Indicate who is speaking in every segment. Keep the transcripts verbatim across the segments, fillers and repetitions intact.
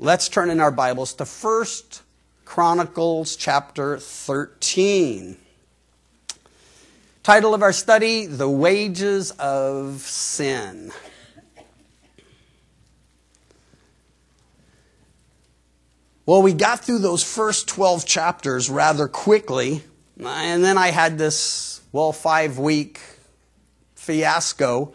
Speaker 1: Let's turn in our Bibles to First Chronicles chapter thirteen. Title of our study, The Wages of Sin. Well, we got through those first twelve chapters rather quickly, and then I had this, well, five-week fiasco.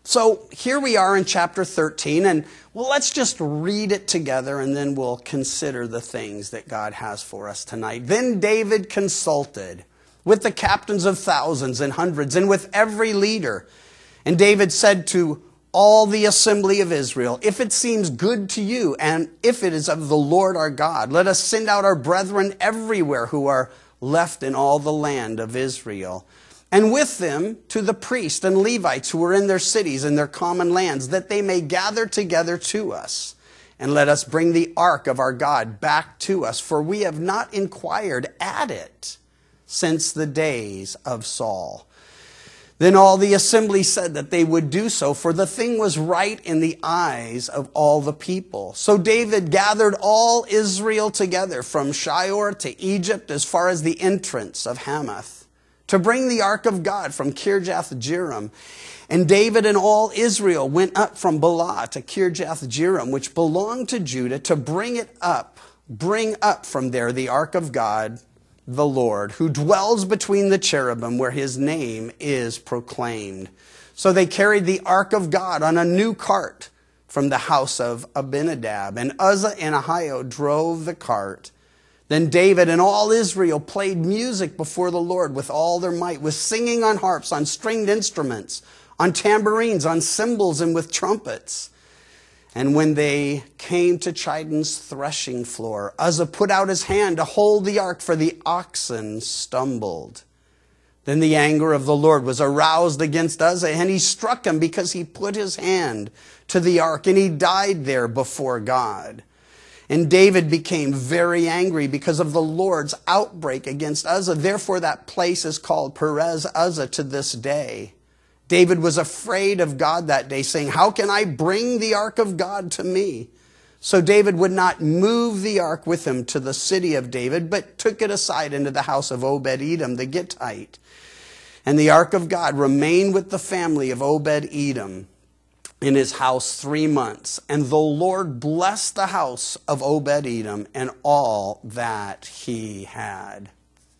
Speaker 1: So here we are in chapter thirteen, and well, let's just read it together, and then we'll consider the things that God has for us tonight. Then David consulted with the captains of thousands and hundreds, and with every leader. And David said to all the assembly of Israel, "If it seems good to you, and if it is of the Lord our God, let us send out our brethren everywhere who are left in all the land of Israel. And with them to the priests and Levites who are in their cities and their common lands, that they may gather together to us. And let us bring the ark of our God back to us, for we have not inquired at it since the days of Saul." Then all the assembly said that they would do so, for the thing was right in the eyes of all the people. So David gathered all Israel together from Shior to Egypt as far as the entrance of Hamath, to bring the ark of God from Kirjath-jearim. And David and all Israel went up from Baalah to Kirjath-jearim, which belonged to Judah, to bring it up, bring up from there the ark of God, the Lord, who dwells between the cherubim, where his name is proclaimed. So they carried the ark of God on a new cart from the house of Abinadab, and Uzzah and Ahio drove the cart. Then David and all Israel played music before the Lord with all their might, with singing on harps, on stringed instruments, on tambourines, on cymbals, and with trumpets. And when they came to Chidon's threshing floor, Uzzah put out his hand to hold the ark, for the oxen stumbled. Then the anger of the Lord was aroused against Uzzah, and he struck him because he put his hand to the ark, and he died there before God. And David became very angry because of the Lord's outbreak against Uzzah. Therefore, that place is called Perez Uzzah to this day. David was afraid of God that day, saying, "How can I bring the ark of God to me?" So David would not move the ark with him to the city of David, but took it aside into the house of Obed-Edom the Gittite. And the ark of God remained with the family of Obed-Edom in his house three months. And the Lord blessed the house of Obed-Edom and all that he had.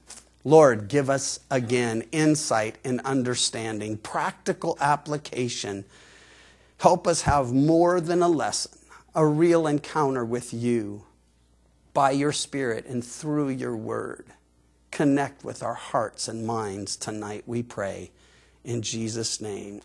Speaker 1: Lord, give us again insight and understanding, practical application. Help us have more than a lesson, a real encounter with you by your Spirit and through your word. Connect with our hearts and minds tonight, we pray. In Jesus' name,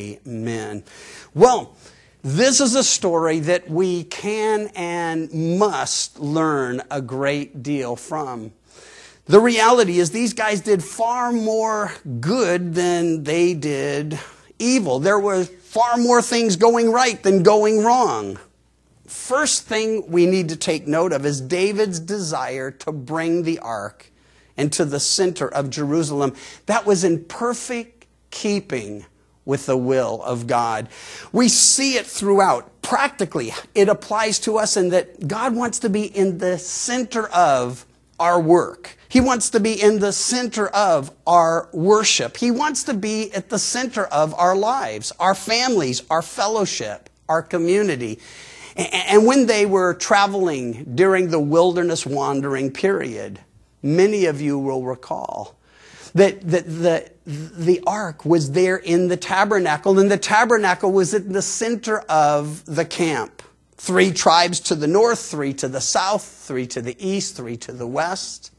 Speaker 1: amen. Well, this is a story that we can and must learn a great deal from. The reality is these guys did far more good than they did evil. There were far more things going right than going wrong. First thing we need to take note of is David's desire to bring the ark into the center of Jerusalem. That was in perfect keeping with the will of God. We see it throughout. Practically, it applies to us in that God wants to be in the center of our work. He wants to be in the center of our worship. He wants to be at the center of our lives, our families, our fellowship, our community. And when they were traveling during the wilderness wandering period, many of you will recall that, that the, the ark was there in the tabernacle, and the tabernacle was in the center of the camp. Three tribes to the north, three to the south, three to the east, three to the west.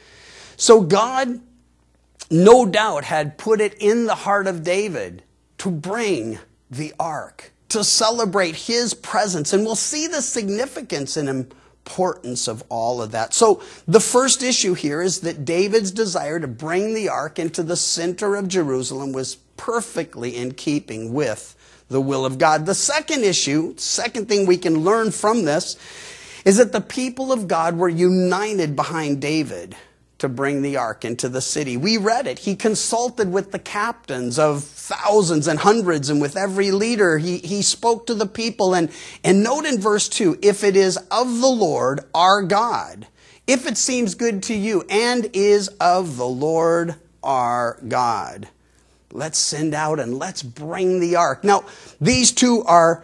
Speaker 1: So God, no doubt, had put it in the heart of David to bring the ark, to celebrate his presence. And we'll see the significance and importance of all of that. So the first issue here is that David's desire to bring the ark into the center of Jerusalem was perfectly in keeping with the will of God. The second issue, second thing we can learn from this, is that the people of God were united behind David to bring the ark into the city. We read it. He consulted with the captains of thousands and hundreds, and with every leader. He, he spoke to the people. And, and note in verse two, if it is of the Lord our God, if it seems good to you, and is of the Lord our God, let's send out and let's bring the ark. Now, these two are,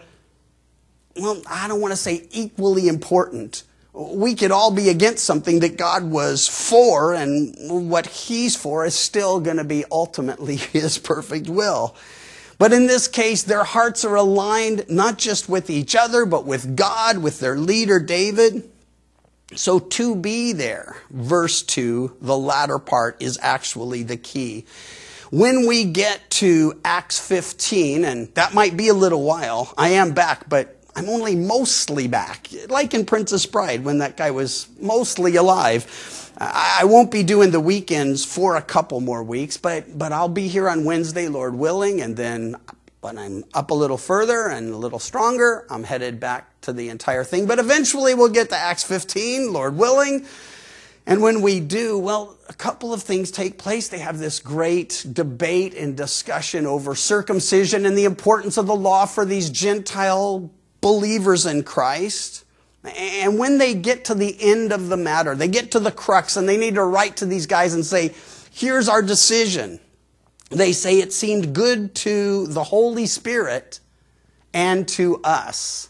Speaker 1: well, I don't want to say equally important. We could all be against something that God was for, and what he's for is still going to be ultimately his perfect will. But in this case, their hearts are aligned not just with each other, but with God, with their leader, David. So to be there, verse two, the latter part is actually the key. When we get to Acts fifteen, and that might be a little while, I am back, but I'm only mostly back, like in Princess Bride when that guy was mostly alive. I won't be doing the weekends for a couple more weeks, but but I'll be here on Wednesday, Lord willing, and then when I'm up a little further and a little stronger, I'm headed back to the entire thing. But eventually we'll get to Acts fifteen, Lord willing. And when we do, well, a couple of things take place. They have this great debate and discussion over circumcision and the importance of the law for these Gentile believers in Christ. And when they get to the end of the matter, they get to the crux, and they need to write to these guys and say, here's our decision. They say it seemed good to the Holy Spirit and to us.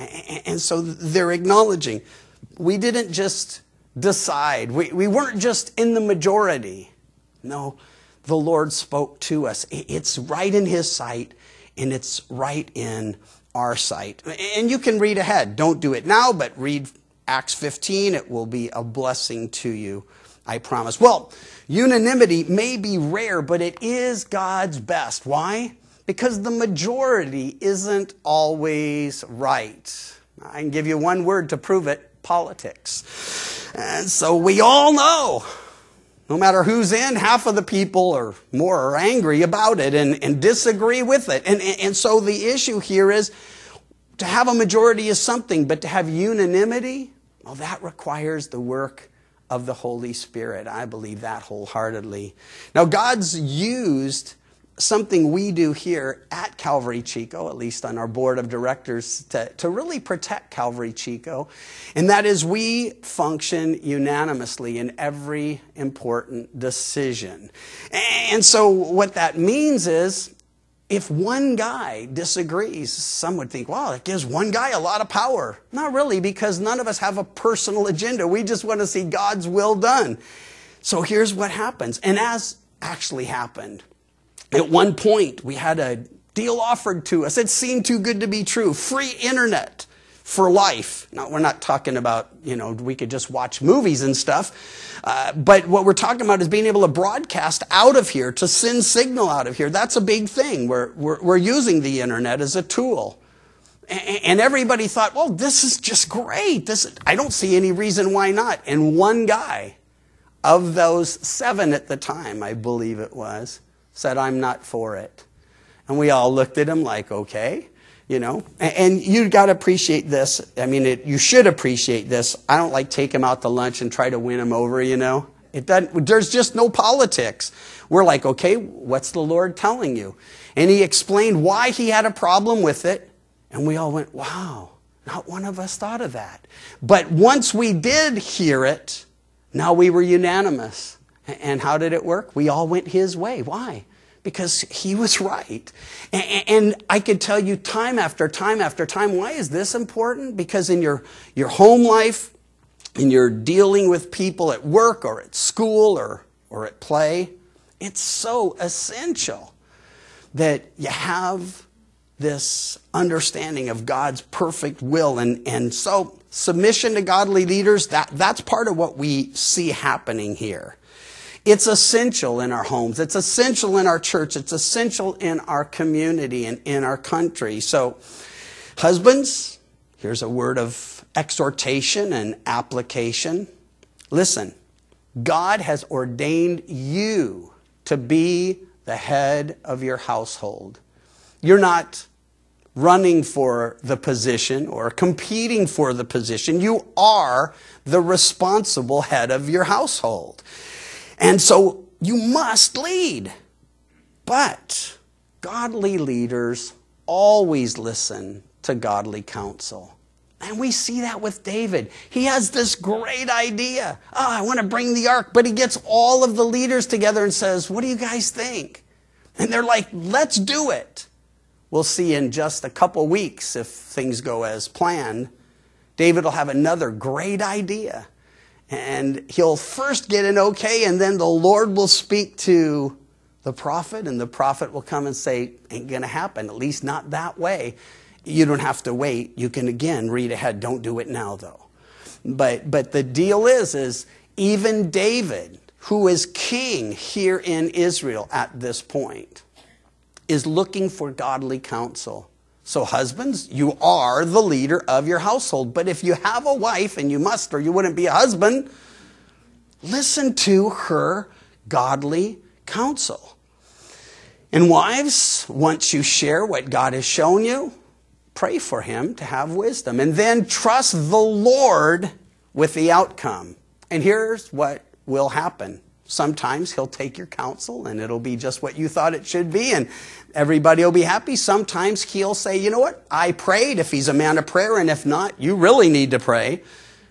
Speaker 1: And so they're acknowledging, we didn't just decide. We, we weren't just in the majority. No, the Lord spoke to us. It's right in his sight, and it's right in our sight. And you can read ahead. Don't do it now, but read Acts fifteen. It will be a blessing to you, I promise. Well, unanimity may be rare, but it is God's best. Why? Because the majority isn't always right. I can give you one word to prove it: politics. And so we all know, no matter who's in, half of the people or more are angry about it and, and disagree with it. And, and so the issue here is, to have a majority is something, but to have unanimity, well, that requires the work of the Holy Spirit. I believe that wholeheartedly. Now, God's used something we do here at Calvary Chico, at least on our board of directors, to, to really protect Calvary Chico. And that is, we function unanimously in every important decision. And so what that means is, if one guy disagrees, some would think, wow, it gives one guy a lot of power. Not really, because none of us have a personal agenda. We just want to see God's will done. So here's what happens, and as actually happened. At one point, we had a deal offered to us. It seemed too good to be true. Free internet for life. Now, we're not talking about, you know, we could just watch movies and stuff. Uh, but what we're talking about is being able to broadcast out of here, to send signal out of here. That's a big thing. We're, we're, we're using the internet as a tool. And, and everybody thought, well, this is just great. This, I don't see any reason why not. And one guy of those seven at the time, I believe it was, said, I'm not for it. And we all looked at him like, okay, you know. And, and you got to appreciate this. I mean, it, you should appreciate this. I don't like take him out to lunch and try to win him over, you know. It doesn't, there's just no politics. We're like, okay, what's the Lord telling you? And he explained why he had a problem with it. And we all went, wow, not one of us thought of that. But once we did hear it, now we were unanimous. And how did it work? We all went his way. Why? Because he was right. And I could tell you time after time after time, why is this important? Because in your, your home life, in your dealing with people at work or at school or, or at play, it's so essential that you have this understanding of God's perfect will. And, and so submission to godly leaders, that, that's part of what we see happening here. It's essential in our homes. It's essential in our church. It's essential in our community and in our country. So, husbands, here's a word of exhortation and application. Listen, God has ordained you to be the head of your household. You're not running for the position or competing for the position. You are the responsible head of your household. And so you must lead. But godly leaders always listen to godly counsel. And we see that with David. He has this great idea. Oh, I want to bring the ark. But he gets all of the leaders together and says, what do you guys think? And they're like, let's do it. We'll see in just a couple weeks, if things go as planned, David will have another great idea. And he'll first get an okay, and then the Lord will speak to the prophet, and the prophet will come and say, ain't going to happen, at least not that way. You don't have to wait. You can, again, read ahead. Don't do it now, though. But, but the deal is, is even David, who is king here in Israel at this point, is looking for godly counsel. So husbands, you are the leader of your household. But if you have a wife, and you must or you wouldn't be a husband, listen to her godly counsel. And wives, once you share what God has shown you, pray for him to have wisdom. And then trust the Lord with the outcome. And here's what will happen. Sometimes he'll take your counsel and it'll be just what you thought it should be and everybody will be happy. Sometimes he'll say, you know what, I prayed, if he's a man of prayer, and if not, you really need to pray.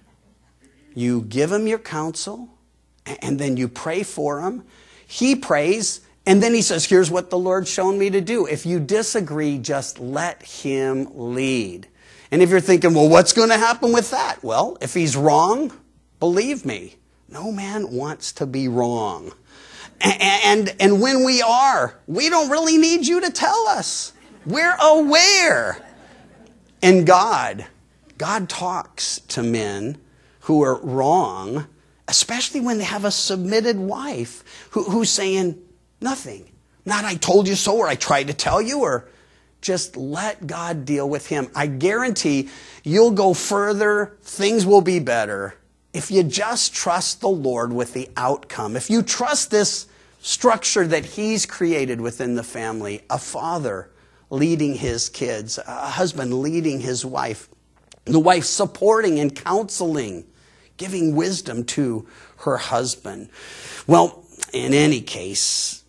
Speaker 1: You give him your counsel and then you pray for him. He prays and then he says, here's what the Lord's shown me to do. If you disagree, just let him lead. And if you're thinking, well, what's going to happen with that? Well, if he's wrong, believe me, no man wants to be wrong. And, and, and when we are, we don't really need you to tell us. We're aware. And God, God talks to men who are wrong, especially when they have a submitted wife who, who's saying nothing. Not I told you so, or I tried to tell you, or just let God deal with him. I guarantee you'll go further, things will be better, if you just trust the Lord with the outcome. If you trust this structure that he's created within the family, a father leading his kids, a husband leading his wife, the wife supporting and counseling, giving wisdom to her husband. Well, in any case,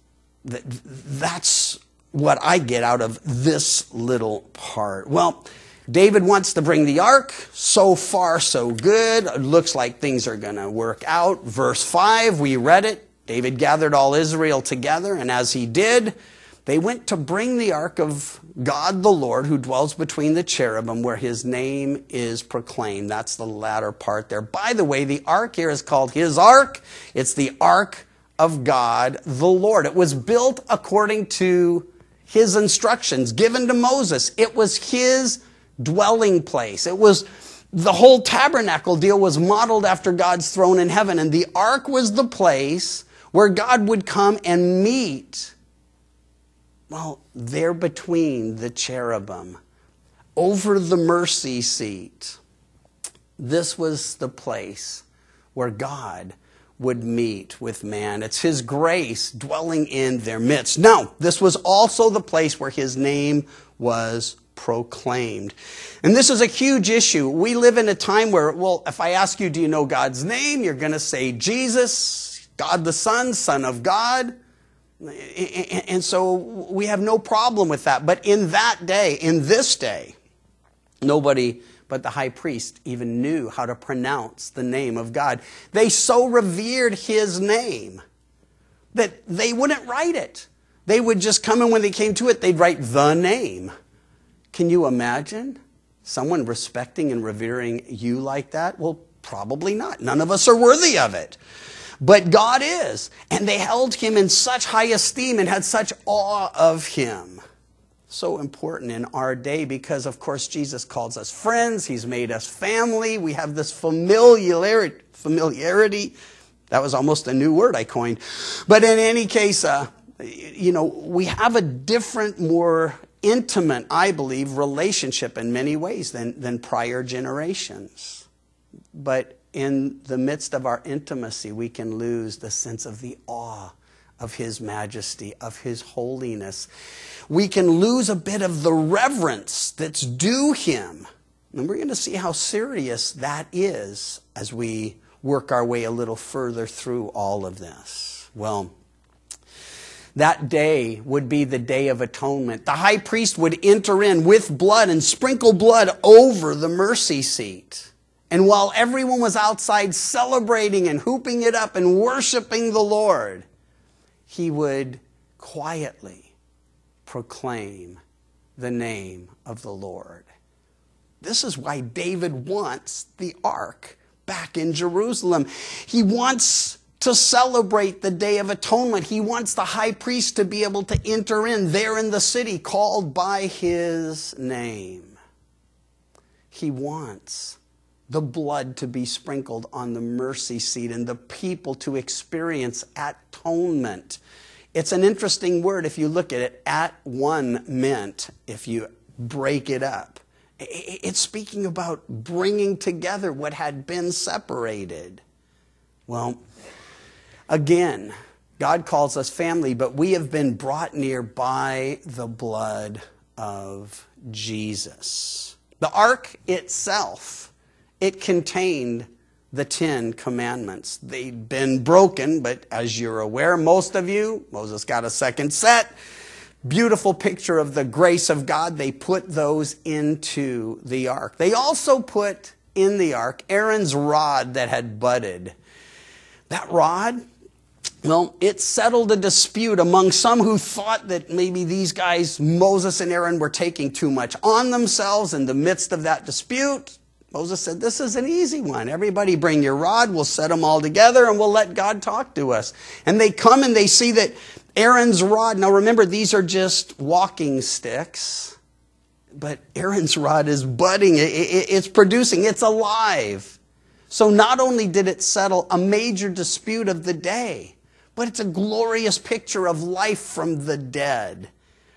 Speaker 1: that's what I get out of this little part. Well, David wants to bring the ark. So far, so good. It looks like things are going to work out. Verse five, we read it. David gathered all Israel together, and as he did, they went to bring the ark of God the Lord, who dwells between the cherubim, where his name is proclaimed. That's the latter part there. By the way, the ark here is called his ark. It's the ark of God the Lord. It was built according to his instructions given to Moses. It was his dwelling place. It was, the whole tabernacle deal was modeled after God's throne in heaven. And the ark was the place where God would come and meet. Well, there between the cherubim, over the mercy seat. This was the place where God would meet with man. It's his grace dwelling in their midst. Now, this was also the place where his name was proclaimed. And this is a huge issue. We live in a time where, well, if I ask you, do you know God's name? You're going to say Jesus, God the Son, Son of God. And so we have no problem with that. But in that day, in this day, nobody but the high priest even knew how to pronounce the name of God. They so revered his name that they wouldn't write it. They would just come, and when they came to it, they'd write the name. Can you imagine someone respecting and revering you like that? Well, probably not. None of us are worthy of it. But God is. And they held him in such high esteem and had such awe of him. So important in our day because, of course, Jesus calls us friends. He's made us family. We have this familiarity. familiarity. That was almost a new word I coined. But in any case, uh, you know, we have a different, more intimate, I believe, relationship in many ways than, than prior generations. But in the midst of our intimacy, we can lose the sense of the awe of his majesty, of his holiness. We can lose a bit of the reverence that's due him. And we're going to see how serious that is as we work our way a little further through all of this. Well, that day would be the Day of Atonement. The high priest would enter in with blood and sprinkle blood over the mercy seat. And while everyone was outside celebrating and hooping it up and worshiping the Lord, he would quietly proclaim the name of the Lord. This is why David wants the ark back in Jerusalem. He wants to celebrate the Day of Atonement. He wants the high priest to be able to enter in there in the city called by his name. He wants the blood to be sprinkled on the mercy seat and the people to experience atonement. It's an interesting word if you look at it. At one meant, if you break it up, it's speaking about bringing together what had been separated. Well, again, God calls us family, but we have been brought near by the blood of Jesus. The ark itself, it contained the Ten Commandments. They'd been broken, but as you're aware, most of you, Moses got a second set. Beautiful picture of the grace of God. They put those into the ark. They also put in the ark Aaron's rod that had budded. That rod, well, it settled a dispute among some who thought that maybe these guys, Moses and Aaron, were taking too much on themselves. In the midst of that dispute, Moses said, this is an easy one. Everybody bring your rod. We'll set them all together and we'll let God talk to us. And they come and they see that Aaron's rod, now remember, these are just walking sticks, but Aaron's rod is budding. It's producing. It's alive. So not only did it settle a major dispute of the day, but it's a glorious picture of life from the dead,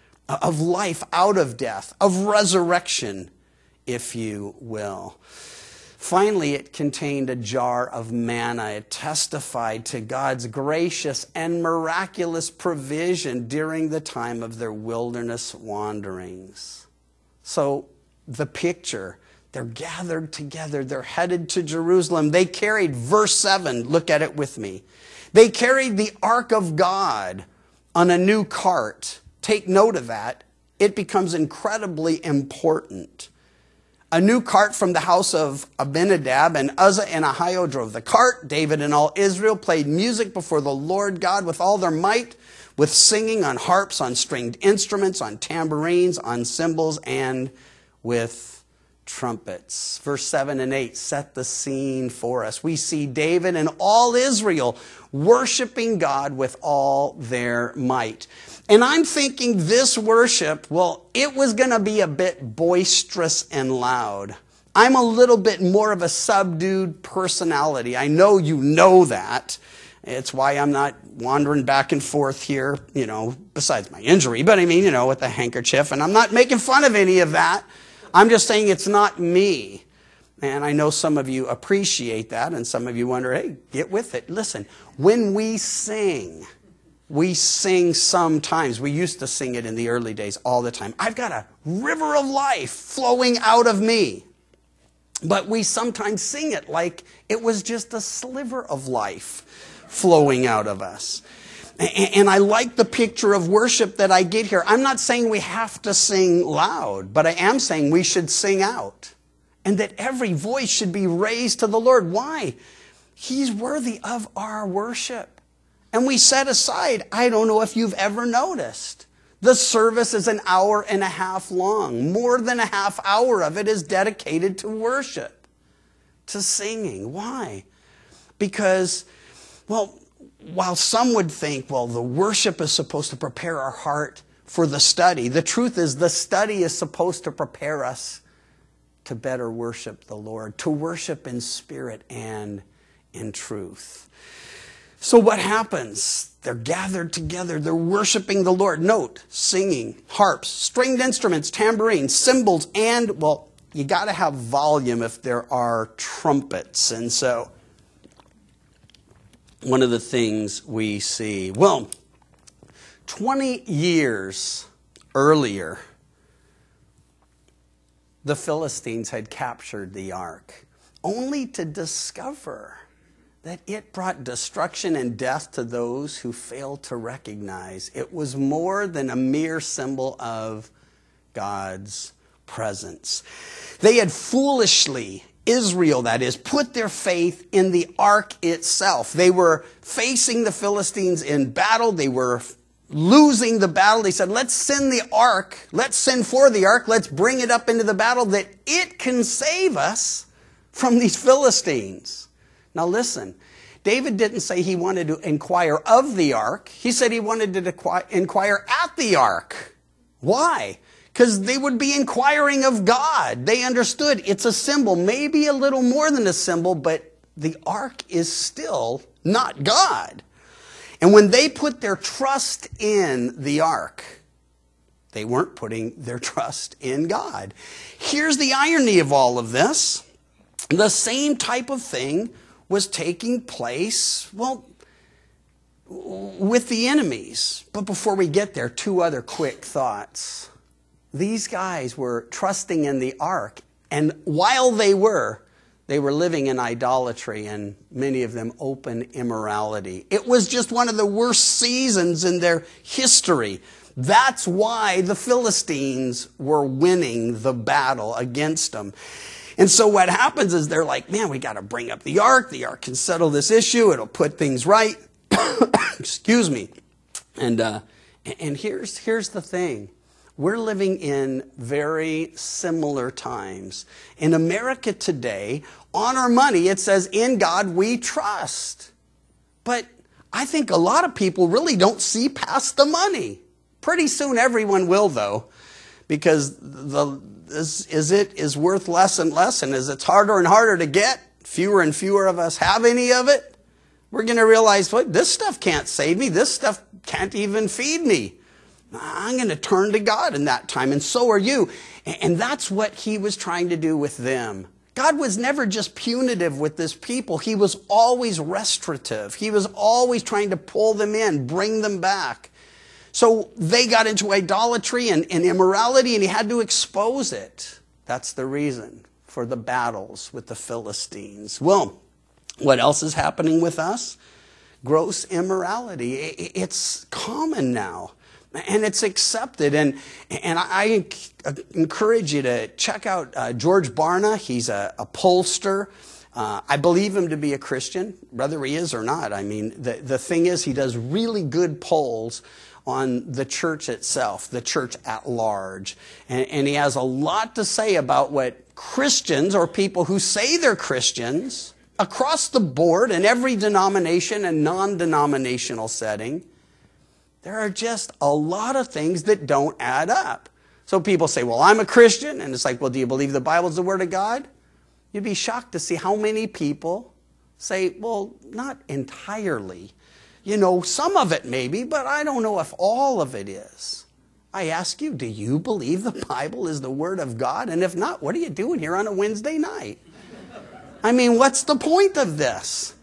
Speaker 1: of life out of death, of resurrection, if you will. Finally, it contained a jar of manna. It testified to God's gracious and miraculous provision during the time of their wilderness wanderings. So the picture, they're gathered together. They're headed to Jerusalem. They carried, verse seven, look at it with me. They carried the ark of God on a new cart. Take note of that. It becomes incredibly important. A new cart from the house of Abinadab, and Uzzah and Ahio drove the cart. David and all Israel played music before the Lord God with all their might, with singing on harps, on stringed instruments, on tambourines, on cymbals, and with trumpets. Verse seven and eight set the scene for us. We see David and all Israel worshiping God with all their might. And I'm thinking this worship, well, it was going to be a bit boisterous and loud. I'm a little bit more of a subdued personality. I know you know that. It's why I'm not wandering back and forth here, you know, besides my injury. But I mean, you know, with a handkerchief. And I'm not making fun of any of that. I'm just saying it's not me. And I know some of you appreciate that. And some of you wonder, hey, get with it. Listen, when we sing, we sing sometimes. We used to sing it in the early days all the time. I've got a river of life flowing out of me. But we sometimes sing it like it was just a sliver of life flowing out of us. And I like the picture of worship that I get here. I'm not saying we have to sing loud, but I am saying we should sing out. And that every voice should be raised to the Lord. Why? He's worthy of our worship. And we set aside, I don't know if you've ever noticed, the service is an hour and a half long. More than a half hour of it is dedicated to worship, to singing. Why? Because, well, while some would think, well, the worship is supposed to prepare our heart for the study, the truth is the study is supposed to prepare us to better worship the Lord, to worship in spirit and in truth. So what happens? They're gathered together. They're worshiping the Lord. Note, singing, harps, stringed instruments, tambourines, cymbals, and, well, you got to have volume if there are trumpets. And so one of the things we see, well, twenty years earlier, the Philistines had captured the ark, only to discover that it brought destruction and death to those who failed to recognize it was more than a mere symbol of God's presence. They had foolishly, Israel that is, put their faith in the ark itself. They were facing the Philistines in battle. They were losing the battle. They said, let's send the ark. Let's send for the ark. Let's bring it up into the battle that it can save us from these Philistines. Now listen, David didn't say he wanted to inquire of the ark. He said he wanted to inquire at the ark. Why? Because they would be inquiring of God. They understood it's a symbol, maybe a little more than a symbol, but the ark is still not God. And when they put their trust in the ark, they weren't putting their trust in God. Here's the irony of all of this. The same type of thing was taking place, well, with the enemies. But before we get there, two other quick thoughts. These guys were trusting in the ark, and while they were, they were living in idolatry and many of them open immorality. It was just one of the worst seasons in their history. That's why the Philistines were winning the battle against them. And so what happens is they're like, man, we got to bring up the ark. The ark can settle this issue. It'll put things right. Excuse me. And uh, and here's here's the thing. We're living in very similar times. In America today, on our money, it says, in God we trust. But I think a lot of people really don't see past the money. Pretty soon everyone will, though, because the is, is it is worth less and less, and as it's harder and harder to get, fewer and fewer of us have any of it, we're going to realize, what, this stuff can't save me. This stuff can't even feed me. I'm going to turn to God in that time, and so are you. And that's what he was trying to do with them. God was never just punitive with this people. He was always restorative. He was always trying to pull them in, bring them back. So they got into idolatry and, and immorality, and he had to expose it. That's the reason for the battles with the Philistines. Well, what else is happening with us? Gross immorality. It's common now. And it's accepted. And, and I encourage you to check out uh, George Barna. He's a, a pollster. Uh, I believe him to be a Christian, whether he is or not. I mean, the, the thing is, he does really good polls on the church itself, the church at large. And, and he has a lot to say about what Christians, or people who say they're Christians, across the board in every denomination and non-denominational setting, there are just a lot of things that don't add up. So people say, well, I'm a Christian. And it's like, well, do you believe the Bible is the Word of God? You'd be shocked to see how many people say, well, not entirely. You know, some of it maybe, but I don't know if all of it is. I ask you, do you believe the Bible is the Word of God? And if not, what are you doing here on a Wednesday night? I mean, what's the point of this?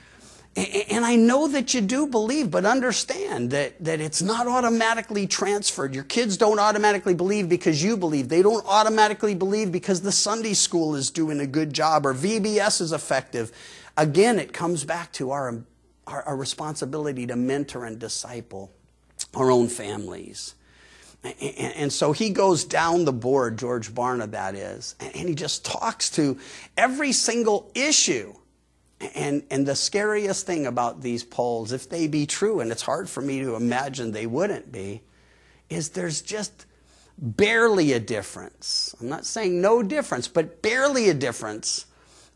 Speaker 1: And I know that you do believe, but understand that, that it's not automatically transferred. Your kids don't automatically believe because you believe. They don't automatically believe because the Sunday school is doing a good job or V B S is effective. Again, it comes back to our, our, our responsibility to mentor and disciple our own families. And, and so he goes down the board, George Barna that is, and he just talks to every single issue. And, and the scariest thing about these polls, if they be true, and it's hard for me to imagine they wouldn't be, is there's just barely a difference. I'm not saying no difference, but barely a difference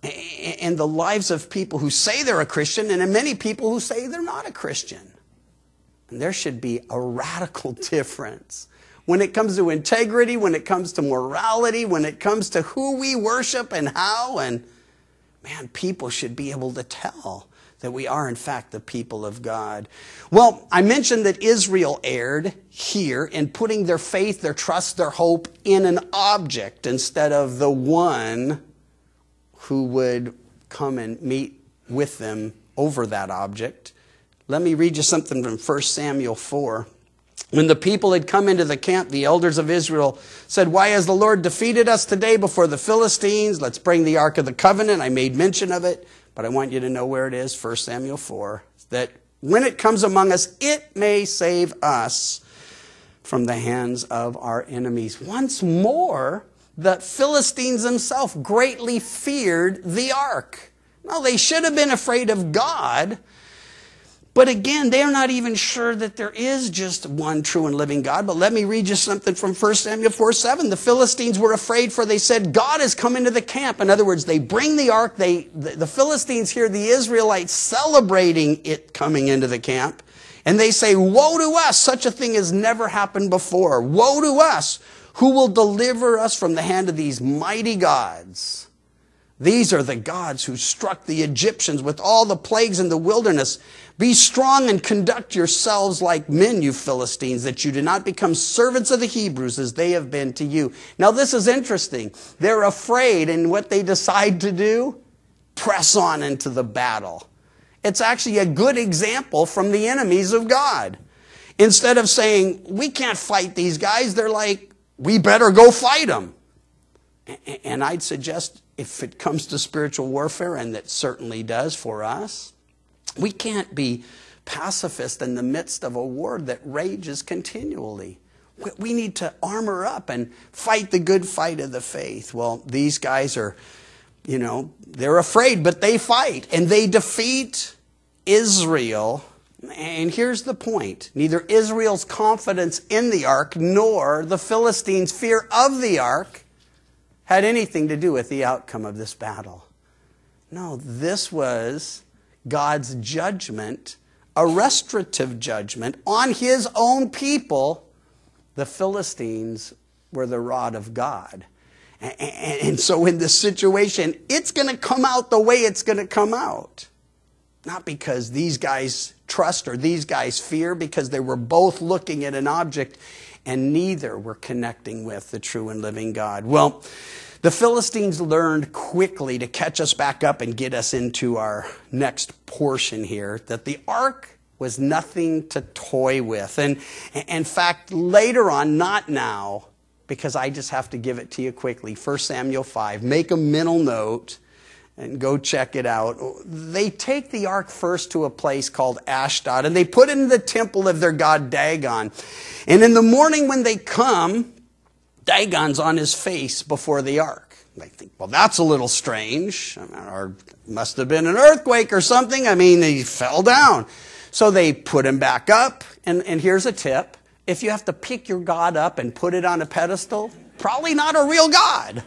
Speaker 1: in the lives of people who say they're a Christian and in many people who say they're not a Christian. And there should be a radical difference when it comes to integrity, when it comes to morality, when it comes to who we worship and how. And man, people should be able to tell that we are, in fact, the people of God. Well, I mentioned that Israel erred here in putting their faith, their trust, their hope in an object instead of the one who would come and meet with them over that object. Let me read you something from First Samuel four. When the people had come into the camp, the elders of Israel said, "Why has the Lord defeated us today before the Philistines? Let's bring the Ark of the Covenant." I made mention of it, but I want you to know where it is, First Samuel four, that when it comes among us, it may save us from the hands of our enemies. Once more, the Philistines themselves greatly feared the ark. Now, they should have been afraid of God, but again, they're not even sure that there is just one true and living God. But let me read you something from First Samuel four seven. The Philistines were afraid, for they said, "God has come into the camp." In other words, they bring the ark. They, the, the Philistines hear the Israelites celebrating it coming into the camp. And they say, "Woe to us! Such a thing has never happened before. Woe to us! Who will deliver us from the hand of these mighty gods? These are the gods who struck the Egyptians with all the plagues in the wilderness. Be strong and conduct yourselves like men, you Philistines, that you do not become servants of the Hebrews as they have been to you." Now this is interesting. They're afraid, and what they decide to do? Press on into the battle. It's actually a good example from the enemies of God. Instead of saying, "We can't fight these guys," they're like, "We better go fight them." And I'd suggest, if it comes to spiritual warfare, and that certainly does for us, we can't be pacifist in the midst of a war that rages continually. We need to armor up and fight the good fight of the faith. Well, these guys are, you know, they're afraid, but they fight, and they defeat Israel. And here's the point. Neither Israel's confidence in the ark nor the Philistines' fear of the ark had anything to do with the outcome of this battle. No, this was God's judgment, a restorative judgment on his own people. The Philistines were the rod of God. And so in this situation, it's going to come out the way it's going to come out. Not because these guys trust or these guys fear, because they were both looking at an object and neither were connecting with the true and living God. Well, the Philistines learned quickly to catch us back up and get us into our next portion here, that the ark was nothing to toy with. And in fact, later on, not now, because I just have to give it to you quickly, First Samuel five, make a mental note and go check it out. They take the ark first to a place called Ashdod, and they put it in the temple of their god Dagon. And in the morning when they come, Dagon's on his face before the ark. They think, well, that's a little strange. I mean, or must have been an earthquake or something. I mean, he fell down. So they put him back up. And, and here's a tip. If you have to pick your God up and put it on a pedestal, probably not a real God.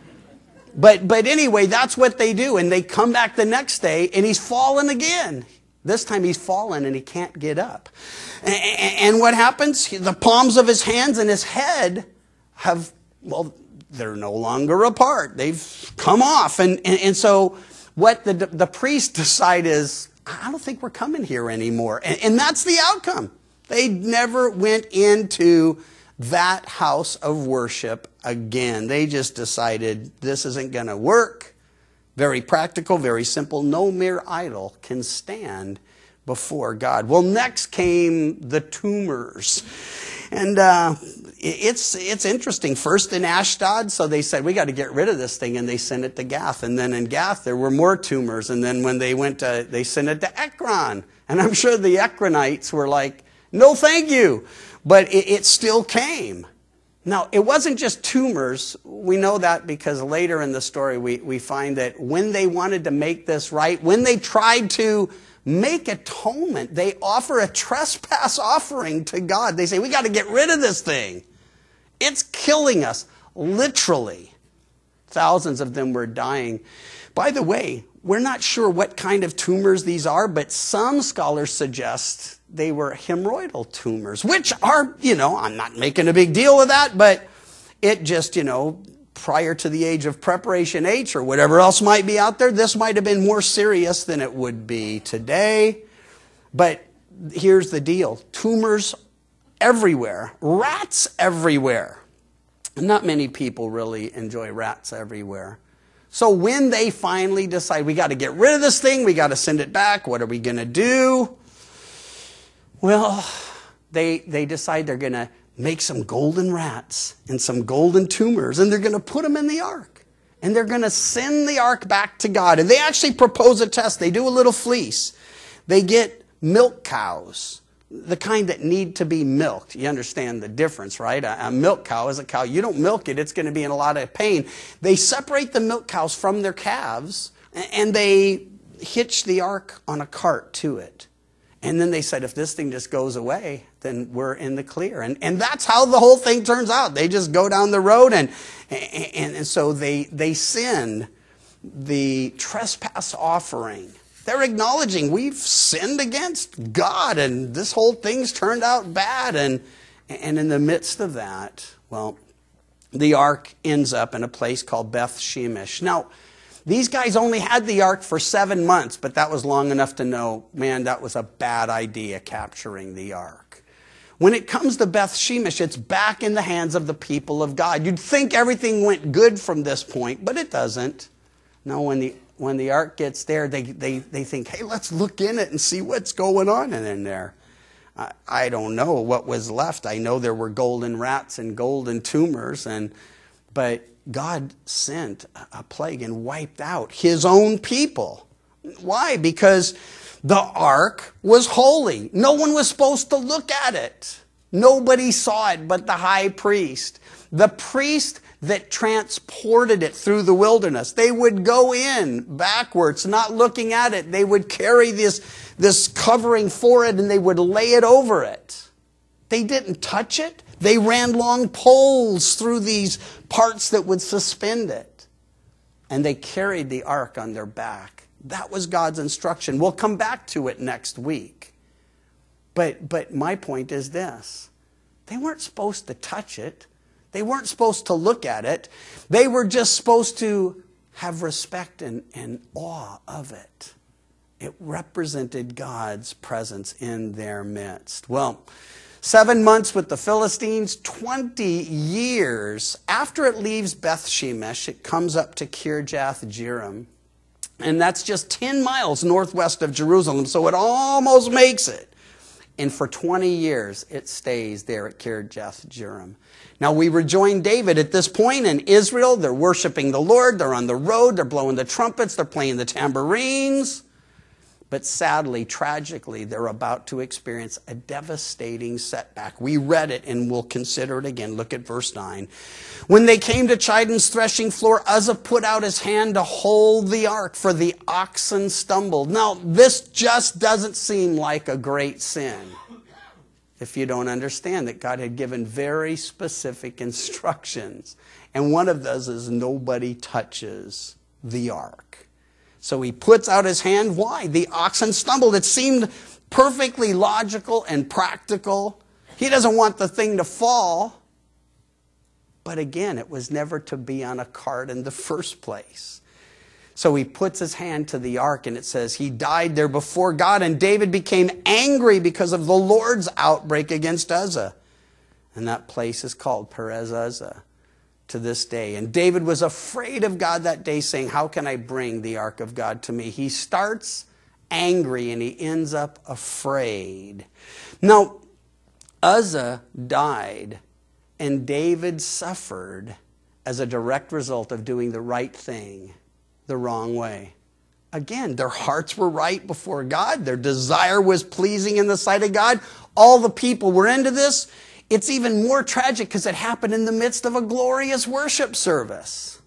Speaker 1: But, but anyway, that's what they do. And they come back the next day, and he's fallen again. This time he's fallen, and he can't get up. And, and what happens? The palms of his hands and his head have, well, they're no longer apart. They've come off. And, and, and so what the, the priests decide is, I don't think we're coming here anymore. And, and that's the outcome. They never went into that house of worship again. They just decided this isn't going to work. Very practical, very simple. No mere idol can stand before God. Well, next came the tumors. And uh, it's it's interesting. First in Ashdod, so they said, we got to get rid of this thing, and they sent it to Gath. And then in Gath, there were more tumors. And then when they went to, they sent it to Ekron. And I'm sure the Ekronites were like, no, thank you. But it, it still came. Now, it wasn't just tumors. We know that because later in the story, we, we find that when they wanted to make this right, when they tried to make atonement, they offer a trespass offering to God. They say, we got to get rid of this thing. It's killing us, literally. Thousands of them were dying. By the way, we're not sure what kind of tumors these are, but some scholars suggest they were hemorrhoidal tumors, which are, you know, I'm not making a big deal of that, but it just, you know, prior to the age of preparation H or whatever else might be out there, this might have been more serious than it would be today. But here's the deal. Tumors everywhere. Rats everywhere. Not many people really enjoy rats everywhere. So when they finally decide, we got to get rid of this thing, we got to send it back, what are we going to do? Well, they, they decide they're going to make some golden rats and some golden tumors, and they're going to put them in the ark. And they're going to send the ark back to God. And they actually propose a test. They do a little fleece. They get milk cows, the kind that need to be milked. You understand the difference, right? A, a milk cow is a cow. You don't milk it, it's going to be in a lot of pain. They separate the milk cows from their calves, and they hitch the ark on a cart to it. And then they said, if this thing just goes away, then we're in the clear. And, and that's how the whole thing turns out. They just go down the road, and, and, and so they, they send the trespass offering. They're acknowledging we've sinned against God, and this whole thing's turned out bad. And, and in the midst of that, well, the ark ends up in a place called Beth Shemesh. Now, these guys only had the ark for seven months, but that was long enough to know, man, that was a bad idea, capturing the ark. When it comes to Beth Shemesh, it's back in the hands of the people of God. You'd think everything went good from this point, but it doesn't. No, when the when the ark gets there, they, they, they think, hey, let's look in it and see what's going on in there. I, I don't know what was left. I know there were golden rats and golden tumors, and but God sent a plague and wiped out his own people. Why? Because the ark was holy. No one was supposed to look at it. Nobody saw it but the high priest. The priest that transported it through the wilderness. They would go in backwards, not looking at it. They would carry this, this covering for it, and they would lay it over it. They didn't touch it. They ran long poles through these parts that would suspend it. And they carried the ark on their back. That was God's instruction. We'll come back to it next week. But, but my point is this. They weren't supposed to touch it. They weren't supposed to look at it. They were just supposed to have respect and, and awe of it. It represented God's presence in their midst. Well, Seven months with the Philistines, twenty years. After it leaves Beth Shemesh, it comes up to Kirjath Jearim. And that's just ten miles northwest of Jerusalem, so it almost makes it. And for twenty years, it stays there at Kirjath Jearim. Now, we rejoin David at this point in Israel. They're worshiping the Lord. They're on the road. They're blowing the trumpets. They're playing the tambourines. But sadly, tragically, they're about to experience a devastating setback. We read it and we'll consider it again. Look at verse nine. When they came to Chidon's threshing floor, Uzzah put out his hand to hold the ark, for the oxen stumbled. Now, this just doesn't seem like a great sin if you don't understand that God had given very specific instructions. And one of those is nobody touches the ark. So he puts out his hand. Why? The oxen stumbled. It seemed perfectly logical and practical. He doesn't want the thing to fall. But again, it was never to be on a cart in the first place. So he puts his hand to the ark, and it says he died there before God, and David became angry because of the Lord's outbreak against Uzzah. And that place is called Perez Uzzah to this day. And David was afraid of God that day, saying, how can I bring the ark of God to me? He starts angry and he ends up afraid. Now, Uzzah died and David suffered as a direct result of doing the right thing the wrong way. Again, their hearts were right before God. Their desire was pleasing in the sight of God. All the people were into this. It's even more tragic because it happened in the midst of a glorious worship service.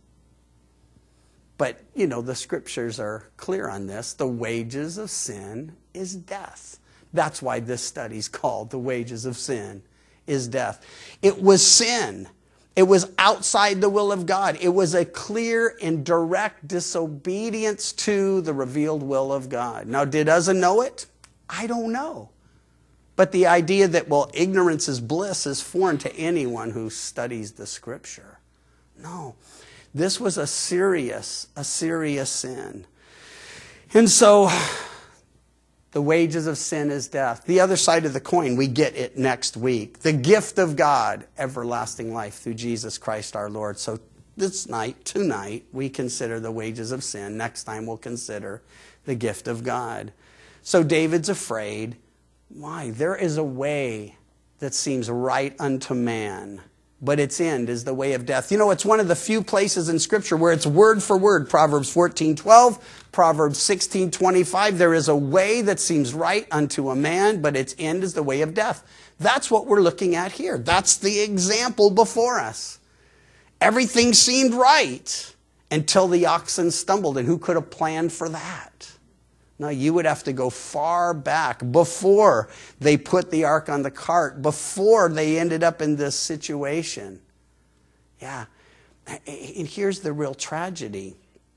Speaker 1: But, you know, the scriptures are clear on this. The wages of sin is death. That's why this study's called The Wages of Sin is Death. It was sin. It was outside the will of God. It was a clear and direct disobedience to the revealed will of God. Now, did Uzzah know it? I don't know. But the idea that, well, ignorance is bliss is foreign to anyone who studies the scripture. No, this was a serious, a serious sin. And so the wages of sin is death. The other side of the coin, we get it next week. The gift of God, everlasting life through Jesus Christ our Lord. So this night, tonight, we consider the wages of sin. Next time we'll consider the gift of God. So David's afraid. Why? There is a way that seems right unto man, but its end is the way of death. You know, it's one of the few places in Scripture where it's word for word. Proverbs fourteen twelve, Proverbs sixteen twenty-five. There is a way that seems right unto a man, but its end is the way of death. That's what we're looking at here. That's the example before us. Everything seemed right until the oxen stumbled. And who could have planned for that? No, you would have to go far back before they put the ark on the cart, before they ended up in this situation. Yeah. And here's the real tragedy.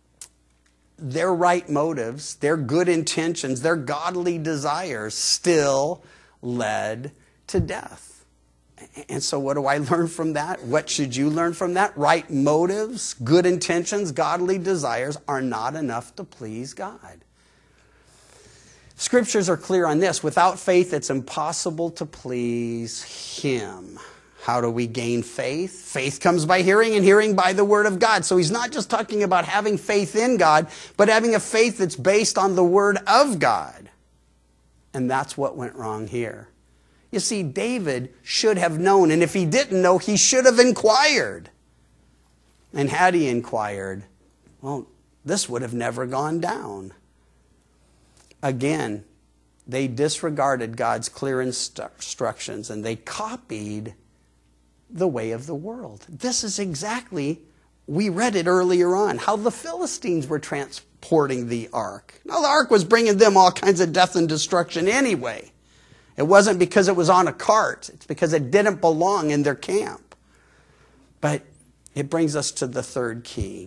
Speaker 1: Their right motives, their good intentions, their godly desires still led to death. And so what do I learn from that? What should you learn from that? Right motives, good intentions, godly desires are not enough to please God. Scriptures are clear on this. Without faith, it's impossible to please Him. How do we gain faith? Faith comes by hearing, and hearing by the Word of God. So he's not just talking about having faith in God, but having a faith that's based on the Word of God. And that's what went wrong here. You see, David should have known, and if he didn't know, he should have inquired. And had he inquired, well, this would have never gone down. Again, they disregarded God's clear instru- instructions and they copied the way of the world. This is exactly, we read it earlier on, how the Philistines were transporting the ark. Now, the ark was bringing them all kinds of death and destruction anyway. It wasn't because it was on a cart. It's because it didn't belong in their camp. But it brings us to the third key.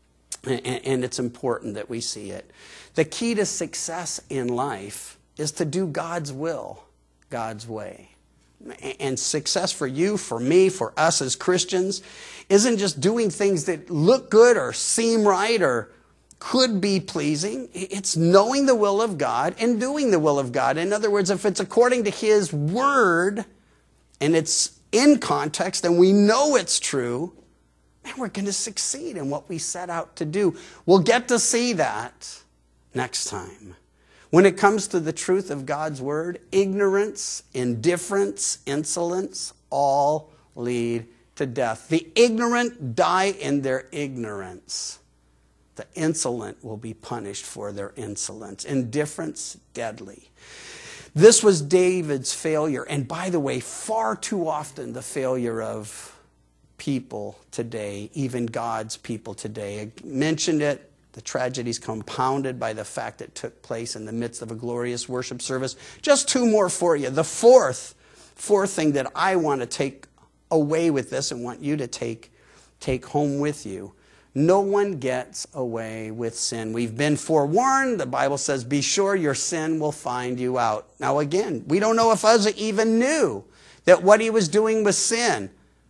Speaker 1: And it's important that we see it. The key to success in life is to do God's will, God's way. And success for you, for me, for us as Christians, isn't just doing things that look good or seem right or could be pleasing. It's knowing the will of God and doing the will of God. In other words, if it's according to His Word and it's in context and we know it's true, man, we're going to succeed in what we set out to do. We'll get to see that next time. When it comes to the truth of God's Word, ignorance, indifference, insolence, all lead to death. The ignorant die in their ignorance. The insolent will be punished for their insolence. Indifference, deadly. This was David's failure. And by the way, far too often the failure of people today, even God's people today. I mentioned it. The tragedy's compounded by the fact that it took place in the midst of a glorious worship service. Just two more for you. The fourth, fourth thing that I want to take away with this and want you to take, take home with you. No one gets away with sin. We've been forewarned. The Bible says, be sure your sin will find you out. Now again, we don't know if Uzzah even knew that what he was doing was sin.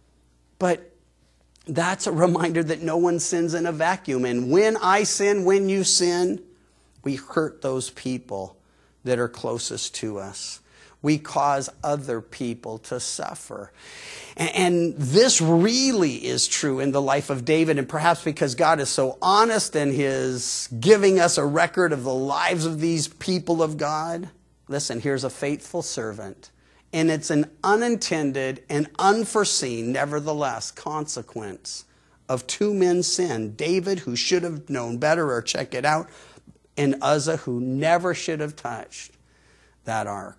Speaker 1: But that's a reminder that no one sins in a vacuum. And when I sin, when you sin, we hurt those people that are closest to us. We cause other people to suffer. And this really is true in the life of David. And perhaps because God is so honest in His giving us a record of the lives of these people of God. Listen, here's a faithful servant. And it's an unintended and unforeseen, nevertheless, consequence of two men's sin. David, who should have known better, or check it out, and Uzzah, who never should have touched that ark.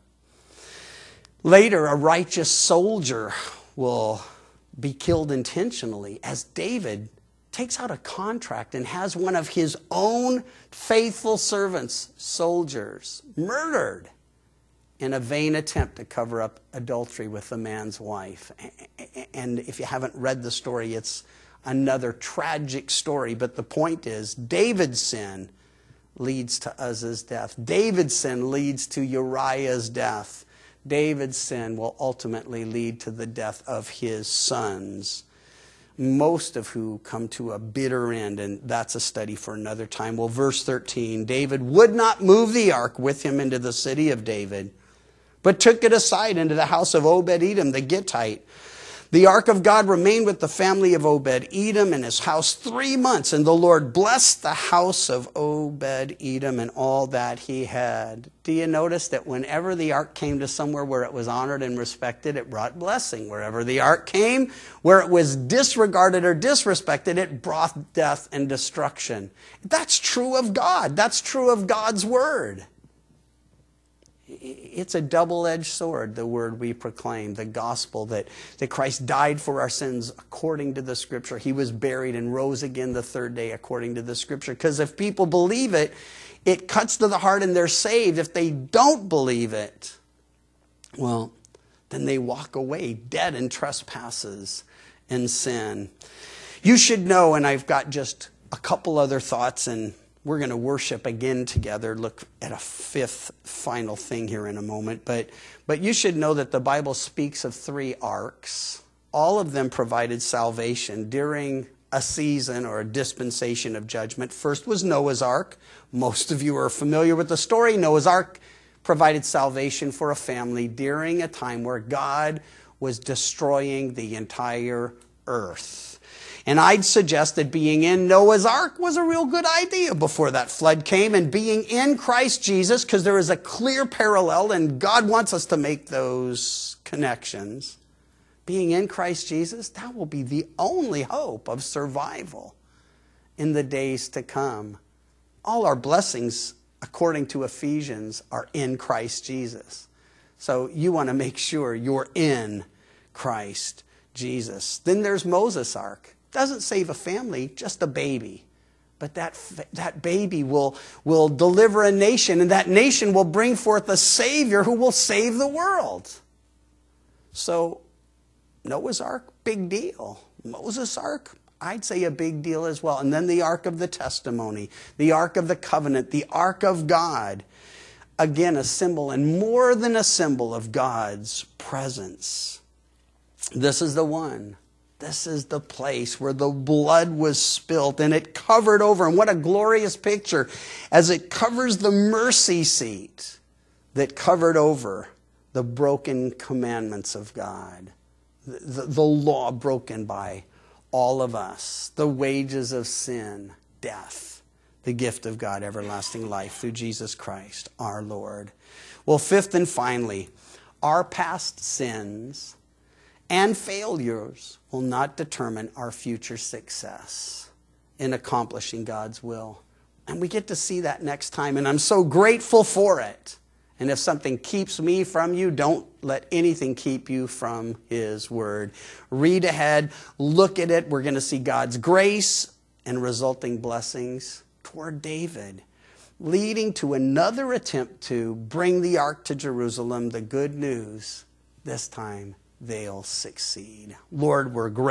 Speaker 1: Later, a righteous soldier will be killed intentionally as David takes out a contract and has one of his own faithful servants, soldiers, murdered in a vain attempt to cover up adultery with the man's wife. And if you haven't read the story, it's another tragic story. But the point is, David's sin leads to Uzzah's death. David's sin leads to Uriah's death. David's sin will ultimately lead to the death of his sons, most of who come to a bitter end, and that's a study for another time. Well, verse thirteen, David would not move the ark with him into the city of David, but took it aside into the house of Obed-Edom the Gittite. The ark of God remained with the family of Obed-Edom and his house three months. And the Lord blessed the house of Obed-Edom and all that he had. Do you notice that whenever the ark came to somewhere where it was honored and respected, it brought blessing? Wherever the ark came, where it was disregarded or disrespected, it brought death and destruction. That's true of God. That's true of God's word. It's a double-edged sword, the word we proclaim, the gospel that, that Christ died for our sins according to the Scripture. He was buried and rose again the third day according to the Scripture. Because if people believe it, it cuts to the heart and they're saved. If they don't believe it, well, then they walk away dead in trespasses and sin. You should know, and I've got just a couple other thoughts, and we're going to worship again together, look at a fifth final thing here in a moment. But, but you should know that the Bible speaks of three arks. All of them provided salvation during a season or a dispensation of judgment. First was Noah's Ark. Most of you are familiar with the story. Noah's Ark provided salvation for a family during a time where God was destroying the entire earth. And I'd suggest that being in Noah's Ark was a real good idea before that flood came. And being in Christ Jesus, because there is a clear parallel, and God wants us to make those connections. Being in Christ Jesus, that will be the only hope of survival in the days to come. All our blessings, according to Ephesians, are in Christ Jesus. So you want to make sure you're in Christ Jesus. Then there's Moses' Ark. Doesn't save a family, just a baby. But that, that baby will, will deliver a nation, and that nation will bring forth a Savior who will save the world. So Noah's Ark, big deal. Moses' Ark, I'd say a big deal as well. And then the Ark of the Testimony, the Ark of the Covenant, the Ark of God. Again, a symbol, and more than a symbol, of God's presence. This is the one. This is the place where the blood was spilt and it covered over. And what a glorious picture as it covers the mercy seat that covered over the broken commandments of God. The, the, the law broken by all of us. The wages of sin, death. The gift of God, everlasting life through Jesus Christ, our Lord. Well, fifth and finally, our past sins and failures will not determine our future success in accomplishing God's will. And we get to see that next time, and I'm so grateful for it. And if something keeps me from you, don't let anything keep you from His Word. Read ahead, look at it. We're going to see God's grace and resulting blessings toward David, leading to another attempt to bring the ark to Jerusalem. The good news, this time they'll succeed. Lord, we're grateful.